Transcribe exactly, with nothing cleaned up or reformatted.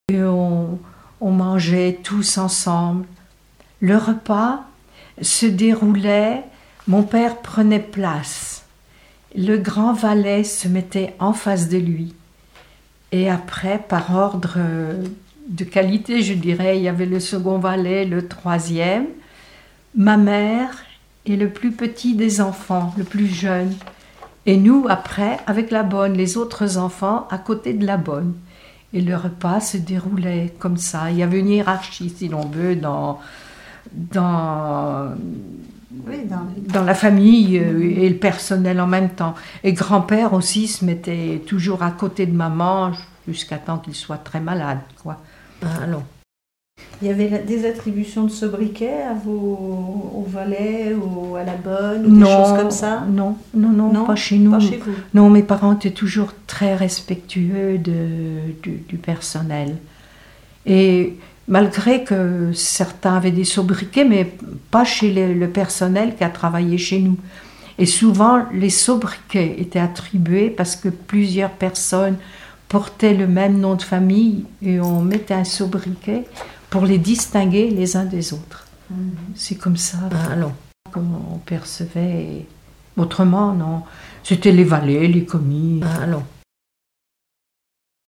Et on, on mangeait tous ensemble. Le repas se déroulait, mon père prenait place. Le grand valet se mettait en face de lui. Et après, par ordre de qualité, je dirais, il y avait le second valet, le troisième, ma mère et le plus petit des enfants, le plus jeune. Et nous, après, avec la bonne, les autres enfants à côté de la bonne. Et le repas se déroulait comme ça. Il y avait une hiérarchie, si l'on veut, dans, dans, oui, dans... dans la famille et le personnel en même temps. Et grand-père aussi se mettait toujours à côté de maman jusqu'à temps qu'il soit très malade, quoi. Ah non. Il y avait des attributions de sobriquet à vos, au valet ou à la bonne, ou non, des choses comme ça? Non, non, non, non, pas chez nous. Pas chez vous. Non, mes parents étaient toujours très respectueux de, du, du personnel. Et malgré que certains avaient des sobriquets, mais pas chez les, le personnel qui a travaillé chez nous. Et souvent, les sobriquets étaient attribués parce que plusieurs personnes portaient le même nom de famille et on mettait un sobriquet pour les distinguer les uns des autres. Mmh. C'est comme ça. Ah non. Comment on percevait. Autrement, non. C'était les valets, les commis. Ah non.